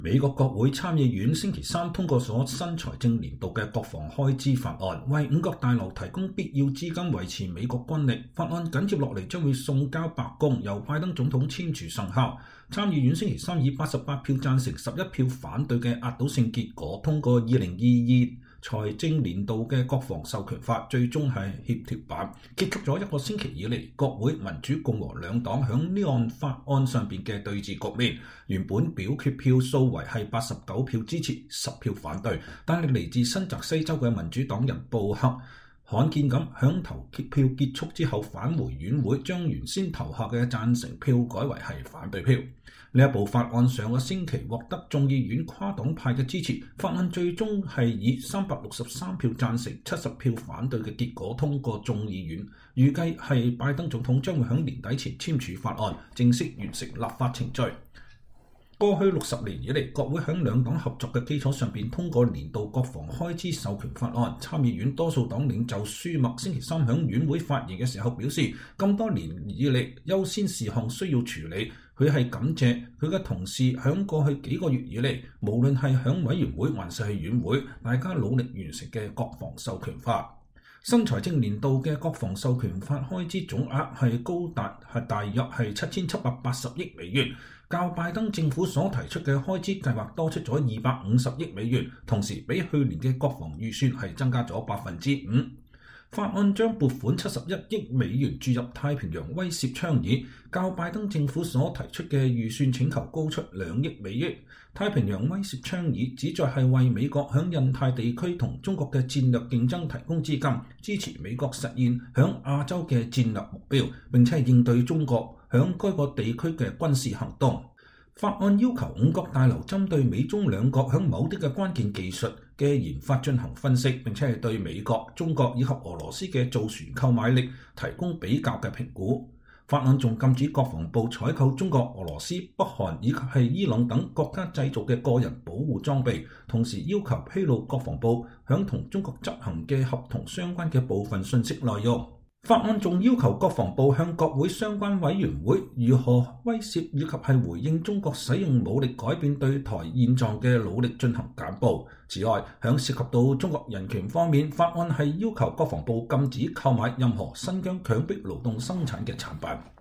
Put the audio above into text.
美國國會參議院星期三通過咗新財政年度嘅國防開支法案，為五角大樓提供必要資金維持美國軍力。法案緊接落嚟將會送交白宮，由拜登總統簽署生效。參議院星期三以88票贊成、11票反對嘅壓倒性結果通過2022財政年度嘅國防授權法，最終係協調版，結束咗一個星期以嚟國會民主共和兩黨響呢項法案上邊嘅對峙局面。原本表決票數為係89票支持、10票反對，但係嚟自新澤西州嘅民主黨人布克罕見咁響投票結束之後返回院會，將原先投下嘅贊成票改為係反對票。呢一部法案上個星期獲得眾議院跨黨派嘅支持，法案最終係以363票贊成、70票反對嘅結果通過眾議院。預計係拜登總統將會喺年底前簽署法案，正式完成立法程序。過去60年以嚟，國會喺兩黨合作嘅基礎上邊通過年度國防開支授權法案。參議院多數黨領袖舒默星期三喺院會發言嘅時候表示，咁多年以嚟優先事項需要處理。佢係感謝佢嘅同事喺過去幾個月以嚟，無論係喺委員會還是係院會，大家努力完成嘅國防授權法。新財政年度嘅國防授權法開支總額係高達大約係7780億美元，較拜登政府所提出嘅開支計劃多出咗250億美元，同時比去年嘅國防預算係增加咗5%。法案將撥款71億美元注入太平洋威懾倡議，較拜登政府所提出嘅預算請求高出2億美元。太平洋威懾倡議旨在係為美國響印太地區同中國嘅戰略競爭提供資金，支持美國實現響亞洲嘅戰略目標，並且係應對中國響該個地區嘅軍事行動。法案要求五角大樓針對美中兩國響某啲嘅關鍵技術嘅研發進行分析，並且係對美國、中國以及俄羅斯嘅造船購買力提供比較嘅評估。法案仲禁止國防部採購中國、俄羅斯、北韓以及係伊朗等國家製造嘅個人保護裝備，同時要求披露國防部響同中國執行嘅合同相關嘅部分信息內容。法案仲要求國防部向國會相關委員會如何威懾以及係回應中國使用武力改變對台現狀嘅努力進行簡報。此外，響涉及到中國人權方面，法案係要求國防部禁止購買任何新疆強迫勞動生產嘅產品。